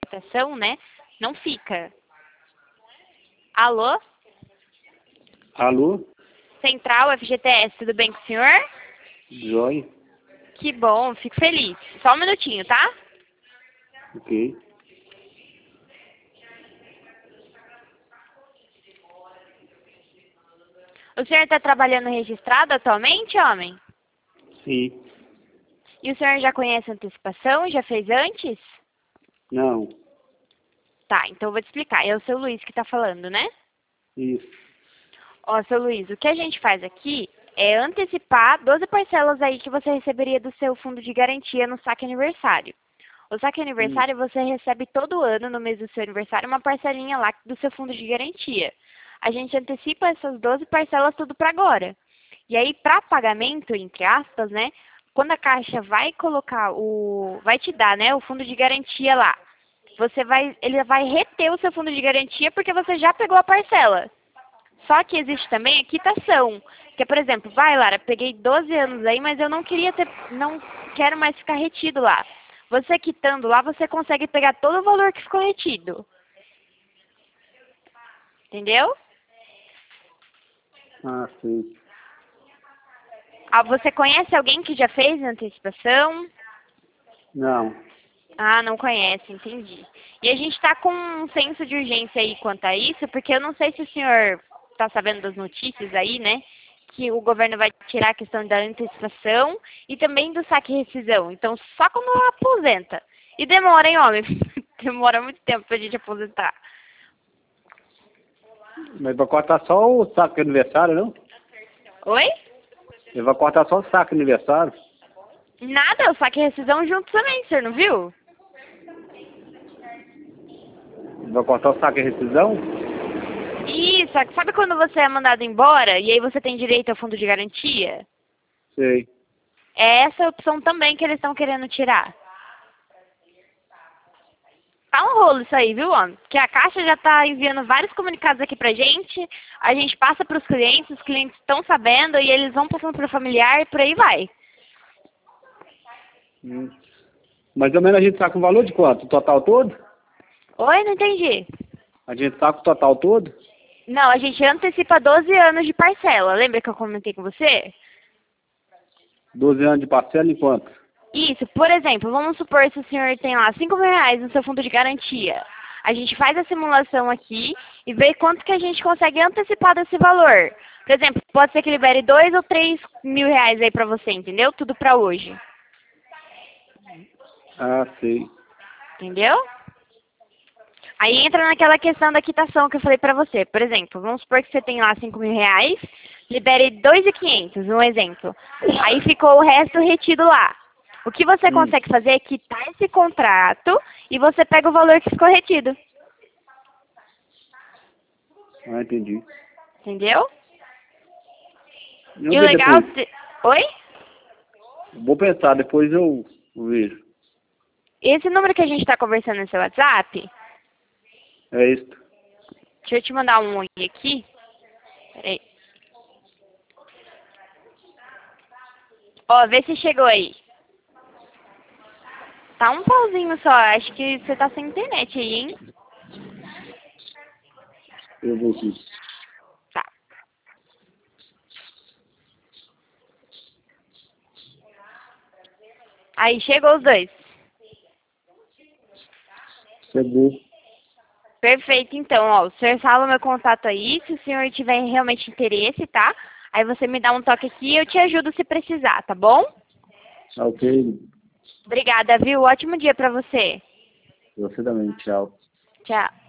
cotação, né, não fica. Alô? Alô? Central FGTS, tudo bem com o senhor? Joia? Que bom, fico feliz. Só um minutinho, tá? Ok. O senhor está trabalhando registrado atualmente, homem? Sim. E o senhor já conhece a antecipação? Já fez antes? Não. Tá, então eu vou te explicar. É o seu Luiz que está falando, né? Isso. Ó, seu Luiz, o que a gente faz aqui é antecipar 12 parcelas aí que você receberia do seu fundo de garantia no saque aniversário. O saque aniversário você recebe todo ano, no mês do seu aniversário, uma parcelinha lá do seu fundo de garantia. A gente antecipa essas 12 parcelas tudo para agora. E aí, para pagamento, entre aspas, né? Quando a Caixa vai colocar vai te dar, né, o fundo de garantia lá. Ele vai reter o seu fundo de garantia porque você já pegou a parcela. Só que existe também a quitação. Que é, por exemplo, vai, Lara, peguei 12 anos aí, mas eu não quero mais ficar retido lá. Você quitando lá, você consegue pegar todo o valor que ficou retido. Entendeu? Ah, sim. Ah, você conhece alguém que já fez antecipação? Não. Ah, não conhece, entendi. E a gente está com um senso de urgência aí quanto a isso, porque eu não sei se o senhor está sabendo das notícias aí, né? Que o governo vai tirar a questão da antecipação e também do saque e rescisão. Então, só quando aposenta. E demora, hein, homem? Demora muito tempo pra gente aposentar. Mas vai cortar só o saco de aniversário, não? Oi? Ele vai cortar só o saco de aniversário. Nada, o saque e rescisão junto também, o senhor não viu? Ele vai cortar o saco de rescisão? Isso, sabe quando você é mandado embora e aí você tem direito ao fundo de garantia? Sei. É essa opção também que eles estão querendo tirar. Tá um rolo isso aí, viu, homem? Porque a Caixa já tá enviando vários comunicados aqui pra gente, a gente passa pros clientes, os clientes estão sabendo e eles vão passando pro familiar e por aí vai. Mais ou menos a gente tá com o valor de quanto? O total todo? Oi, não entendi. A gente tá com o total todo? Não, a gente antecipa 12 anos de parcela. Lembra que eu comentei com você? 12 anos de parcela em quanto? Isso, por exemplo, vamos supor se o senhor tem lá 5 mil reais no seu fundo de garantia. A gente faz a simulação aqui e vê quanto que a gente consegue antecipar desse valor. Por exemplo, pode ser que libere 2 ou 3 mil reais aí pra você, entendeu? Tudo pra hoje. Ah, sei. Entendeu? Aí entra naquela questão da quitação que eu falei pra você. Por exemplo, vamos supor que você tem lá 5 mil reais, libere 2.500, um exemplo. Aí ficou o resto retido lá. O que você consegue fazer é quitar esse contrato e você pega o valor que ficou retido. Ah, entendi. Entendeu? Eu E o vejo legal... depois. Oi? Vou pensar, depois eu vejo. Esse número que a gente tá conversando no seu WhatsApp, É isso. deixa eu te mandar um oi aqui. Peraí. Ó, vê se chegou aí. Tá um pauzinho só, acho que você tá sem internet aí, hein? Eu vou aqui. Tá. Aí, chegou os dois. Chegou. Perfeito, então, ó, o senhor salva meu contato aí, se o senhor tiver realmente interesse, tá? Aí você me dá um toque aqui e eu te ajudo se precisar, tá bom? Tá ok. Obrigada, viu? Ótimo dia pra você. Você também, tchau. Tchau.